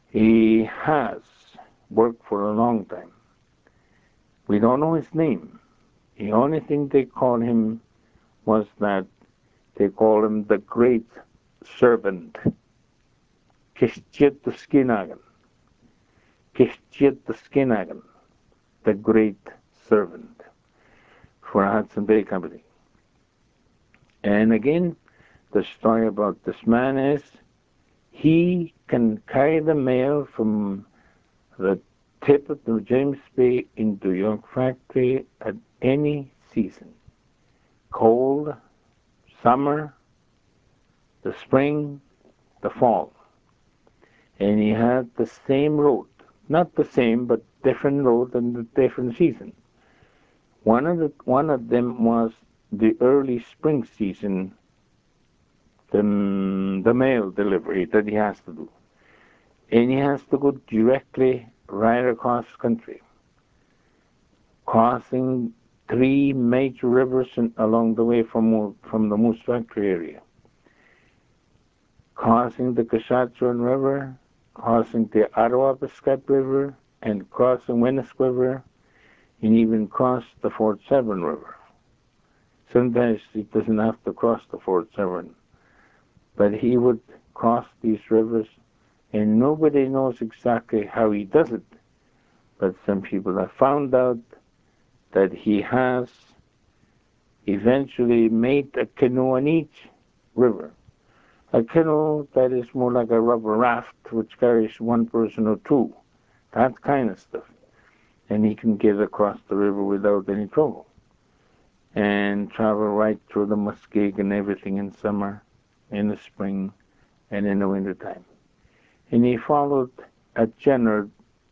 He has worked for a long time. We don't know his name. The only thing they call him was that they call him the Great Servant. Kishchit the Skinagan. Kishchit the Skinagan. The Great Servant for Hudson Bay Company. And again, the story about this man is he can carry the mail from the tip of the James Bay into York Factory at any season. Cold, summer, the spring, the fall. And he had the same road. Not the same, but different road and the different season. One of them was the early spring season, the mail delivery that he has to do. And he has to go directly right across country, crossing 3 major rivers along the way from the Moose Factory area. Crossing the Kashatchewan River, crossing the Ottawa-Pascat River, and crossing Winnisk River, and even crossed the Fort Severn River. Sometimes he doesn't have to cross the Fort Severn, but he would cross these rivers, and nobody knows exactly how he does it. But some people have found out that he has eventually made a canoe on each river. A canoe that is more like a rubber raft which carries one person or two. That kind of stuff. And he can get across the river without any trouble. And travel right through the muskeg and everything in summer, in the spring, and in the winter time. And he followed the general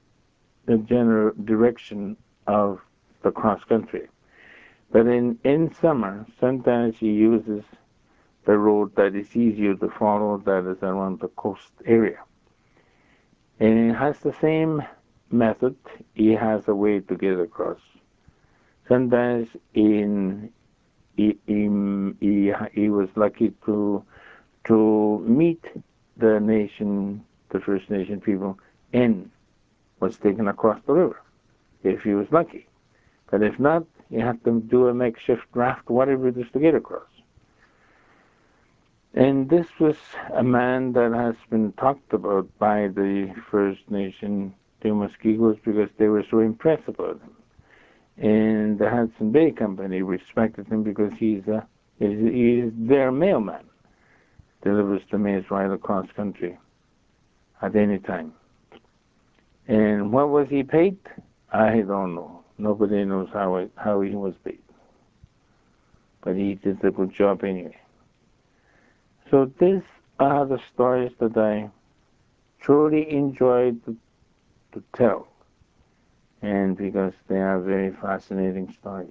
direction of the cross country. But in summer, sometimes he uses the road that is easier to follow, that is around the coast area. And it has the same method. He has a way to get across. Sometimes he was lucky to meet the First Nation people, and was taken across the river, if he was lucky. But if not, you have to do a makeshift raft, whatever it is, to get across. And this was a man that has been talked about by the First Nation, the Muskegos, because they were so impressed about him. And the Hudson Bay Company respected him because he is their mailman. Delivers the mails right across country at any time. And what was he paid? I don't know. Nobody knows how he was paid. But he did a good job anyway. So these are the stories that I truly enjoyed to tell. And because they are very fascinating stories.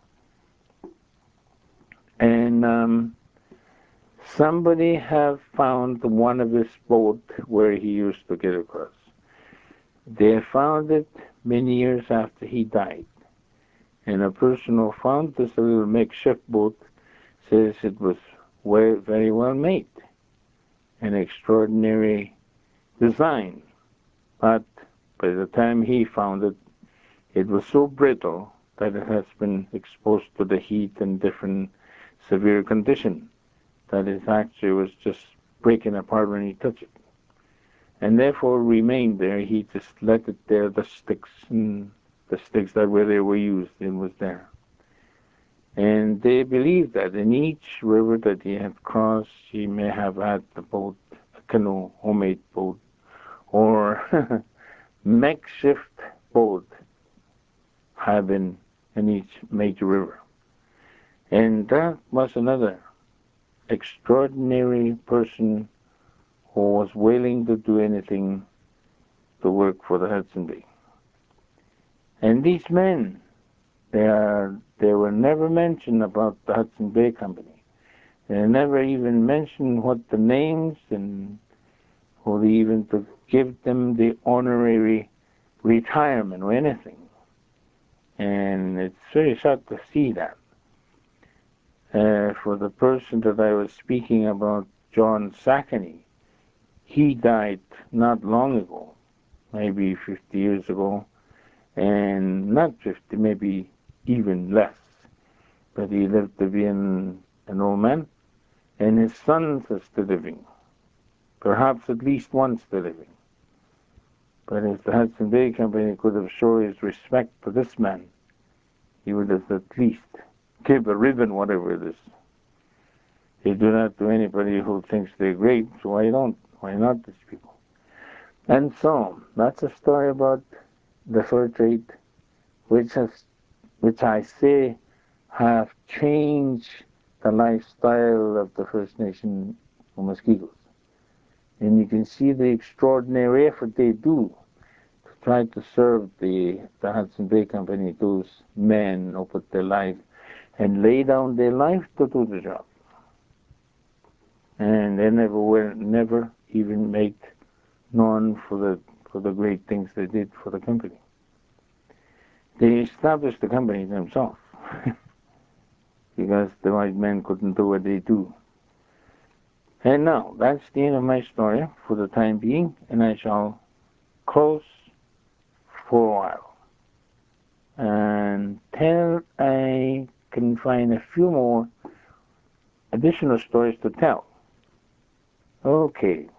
And somebody have found one of his boat where he used to get across. They found it many years after he died. And a person who found this little makeshift boat says it was very well made. An extraordinary design. But by the time he found it, it was so brittle that it has been exposed to the heat and different severe conditions that it actually was just breaking apart when he touched it. And therefore remained there. He just let it there, the sticks that where they were used, it was there. And they believe that in each river that he had crossed, he may have had the boat, a canoe, homemade boat, or makeshift boat had been in each major river. And that was another extraordinary person who was willing to do anything to work for the Hudson Bay. And these men, they were never mentioned about the Hudson Bay Company. They never even mentioned what the names and or even to give them the honorary retirement or anything. And it's very sad to see that. For the person that I was speaking about, John Sackany, he died not long ago, maybe 50 years ago, and not 50, maybe even less. But he lived to be an old man, and his sons are still living. Perhaps at least one still living. But if the Hudson Bay Company could have shown his respect for this man, he would have at least give a ribbon, whatever it is. They do that to anybody who thinks they're great, so why don't? Why not these people? And so, that's a story about the fur trade, which I say have changed the lifestyle of the First Nation Musqueam. And you can see the extraordinary effort they do to try to serve the Hudson Bay Company, those men who put their life and lay down their life to do the job. And they never even made known for the great things they did for the company. They established the company themselves because the white men couldn't do what they do. And now, that's the end of my story for the time being, and I shall close for a while until I can find a few more additional stories to tell. Okay,